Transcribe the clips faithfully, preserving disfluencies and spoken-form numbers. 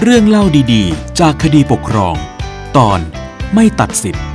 เรื่องเล่าดีๆจากคดีปกครองตอนไม่ตัดสิทธิ์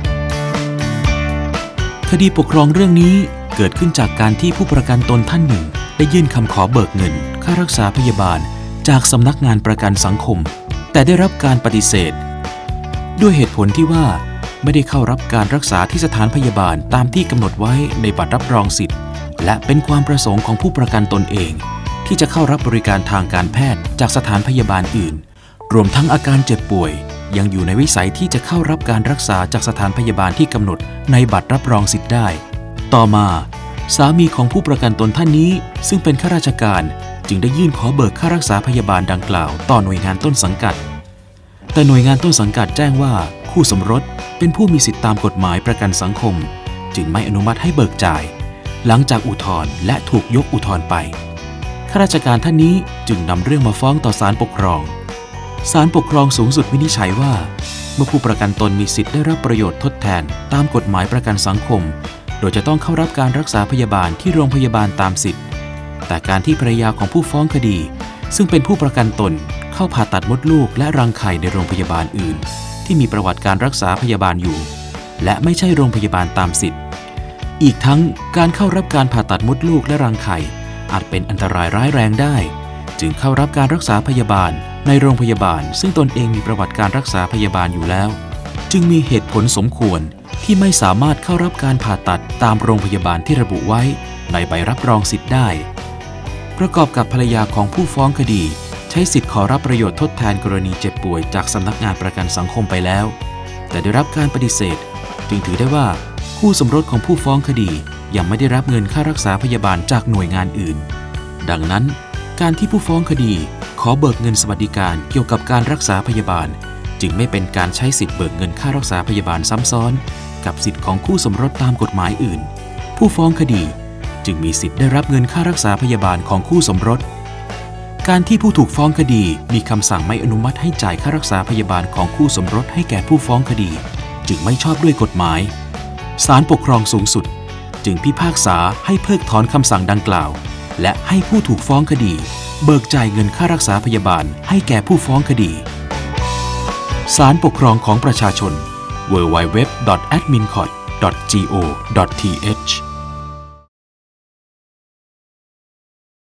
คดีปกครองเรื่องนี้เกิดขึ้นจากการที่ผู้ประกันตนท่านหนึ่งได้ยื่นคำขอเบิกเงินค่ารักษาพยาบาลจากสำนักงานประกันสังคมแต่ได้รับการปฏิเสธด้วยเหตุผลที่ว่าไม่ได้เข้ารับการรักษาที่สถานพยาบาลตามที่กำหนดไว้ในบัตรรับรองสิทธิ์และเป็นความประสงค์ของผู้ประกันตนเองที่จะเข้ารับบริการทางการแพทย์จากสถานพยาบาลอื่นรวมทั้งอาการเจ็บป่วยยังอยู่ในวิสัยที่จะเข้ารับการรักษาจากสถานพยาบาลที่กำหนดในบัตรรับรองสิทธิ์ได้ต่อมาสามีของผู้ประกันตนท่านนี้ซึ่งเป็นข้าราชการจึงได้ยื่นขอเบิกค่ารักษาพยาบาลดังกล่าวต่อหน่วยงานต้นสังกัดแต่หน่วยงานต้นสังกัดแจ้งว่าคู่สมรสเป็นผู้มีสิทธิตามกฎหมายประกันสังคมจึงไม่อนุมัติให้เบิกจ่ายหลังจากอุทธรณ์และถูกยกอุทธรณ์ไปข้าราชการท่านนี้จึงนำเรื่องมาฟ้องต่อศาลปกครองศาลปกครองสูงสุดวินิจฉัยว่าเมื่อผู้ประกันตนมีสิทธิ์ได้รับประโยชน์ทดแทนตามกฎหมายประกันสังคมโดยจะต้องเข้ารับการรักษาพยาบาลที่โรงพยาบาลตามสิทธิ์แต่การที่ภรรยาของผู้ฟ้องคดีซึ่งเป็นผู้ประกันตนเข้าผ่าตัดมดลูกและรังไข่ในโรงพยาบาลอื่นที่มีประวัติการรักษาพยาบาลอยู่และไม่ใช่โรงพยาบาลตามสิทธิ์อีกทั้งการเข้ารับการผ่าตัดมดลูกและรังไข่อาจเป็นอันตรายร้ายแรงได้จึงเข้ารับการรักษาพยาบาลในโรงพยาบาลซึ่งตนเองมีประวัติการรักษาพยาบาลอยู่แล้วจึงมีเหตุผลสมควรที่ไม่สามารถเข้ารับการผ่าตัดตามโรงพยาบาลที่ระบุไว้ในใบรับรองสิทธิ์ได้ประกอบกับภรรยาของผู้ฟ้องคดีใช้สิทธิ์ขอรับประโยชน์ทดแทนกรณีเจ็บป่วยจากสำนักงานประกันสังคมไปแล้วแต่ได้รับการปฏิเสธจึงถือได้ว่าคู่สมรสของผู้ฟ้องคดียังไม่ได้รับเงินค่ารักษาพยาบาลจากหน่วยงานอื่นดังนั้นการที่ผู้ฟ้องคดีขอเบิกเงินสวัสดิการเกี่ยวกับการรักษาพยาบาลจึงไม่เป็นการใช้สิทธิ์เบิกเงินค่ารักษาพยาบาลซ้ำซ้อนกับสิทธิ์ของคู่สมรสตามกฎหมายอื่นผู้ฟ้องคดีจึงมีสิทธิ์ได้รับเงินค่ารักษาพยาบาลของคู่สมรสการที่ผู้ถูกฟ้องคดีมีคำสั่งไม่อนุมัติให้จ่ายค่ารักษาพยาบาลของคู่สมรสให้แก่ผู้ฟ้องคดีจึงไม่ชอบด้วยกฎหมายศาลปกครองสูงสุดจึงพิพากษาให้เพิกถอนคำสั่งดังกล่าวและให้ผู้ถูกฟ้องคดีเบิกจ่ายเงินค่ารักษาพยาบาลให้แก่ผู้ฟ้องคดีศาลปกครองของประชาชน ดับเบิลยู ดับเบิลยู ดับเบิลยู ดอท แอดมินคอร์ต ดอท จี โอ ดอท ที เอช